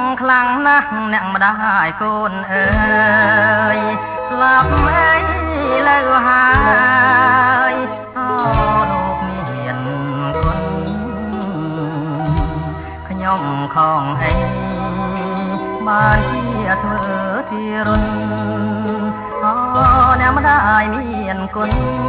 ខ្លាំងណាស់អ្នកម្ដាយកូនអើយស្លាប់អីលើហើយលោកមានគុណខ្ញុំខំអីបានជាធ្វើជារុនអ្នកម្ដាយមានគុណ